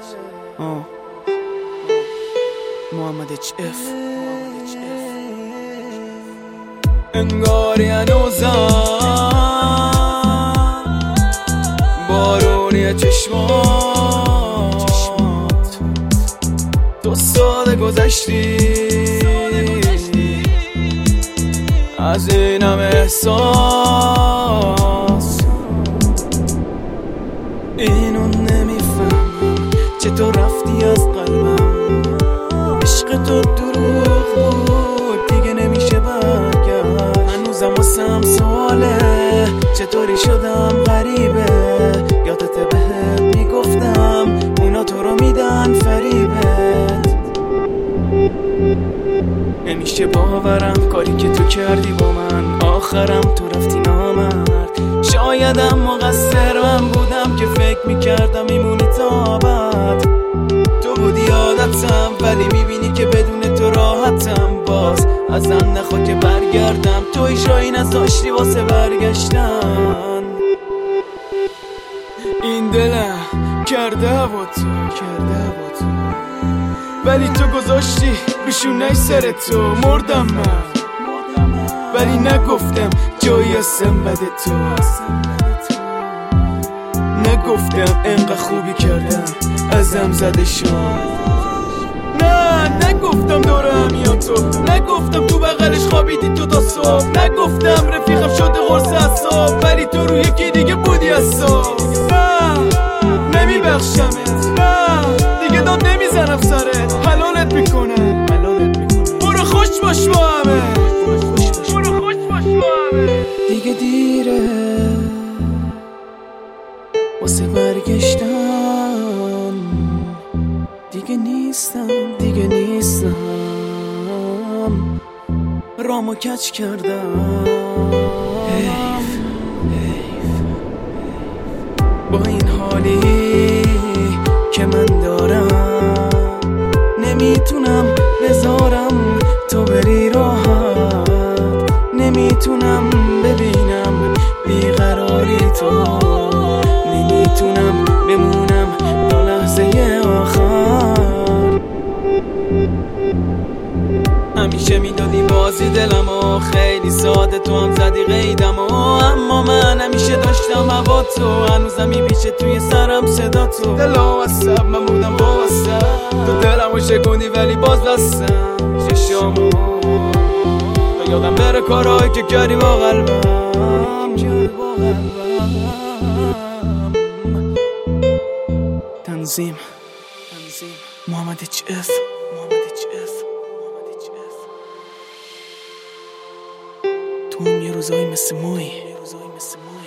محمد اچ اف انگاری هنوزم بارونی چشمات تو ساده گذشتی از این همه احساس. اینو نمیفهم چطور رفتی از قلبم، عشق تو دروغ بود دیگه نمیشه برگشت. هنوزم واسم سواله چطوری شدم غریبه، یادت بهت میگفتم اونا تو رو میدن فریبت. نمیشه باورم کاری که تو کردی با من، آخرم تو رفتی نامرد. شایدم مقصر من بودم که فکر میکردم میمونی تا بعد. تو بودی عادتم ولی میبینی که بدون تو راحتم. باز ازم نخوا که برگردم، تو ایشایی نذاشتی واسه برگشتن. این دلم کرده با تو ولی تو گذاشتی روشونای سر تو. مردم من ولی نگفتم جایی هستم بد تو. نگفتم انقدر خوبی کردم ازم زده شد. نگفتم دورم یا تو، نگفتم تو بغلش خوابیدی تو تا صبح. نگفتم رفیقم شده قرص اعصاب ولی تو روی یکی دیگه بودی اصاب. نمیبخشمت، دیگه داد نمیزنم سرت، حلالت میکنم. برو خوش باش با همه، دیگه دیره واسه برگشتن. دیگه نیستم رامو کچ کردم. حیف با این حالی که من دارم، نمیتونم بذارم تو بری راحت. نمیتونم ببینم بیقراری تو، نمیتونم بمونم تا لحظه آخر. همیشه میدادی بازی دلمو، خیلی ساده تو هم زدی قیدمو. اما من همیشه داشتم هوا تو، هنوزم میپیچه توی سرم صدا تو. دلم واسب من بودم واسب، تو دلمو شکوندی ولی باز دستم چشامو تا یادم بره کارهایی که کردی با قلبم. تنظیم محمد اچ اف. تو هم یه روزایی مثل مایی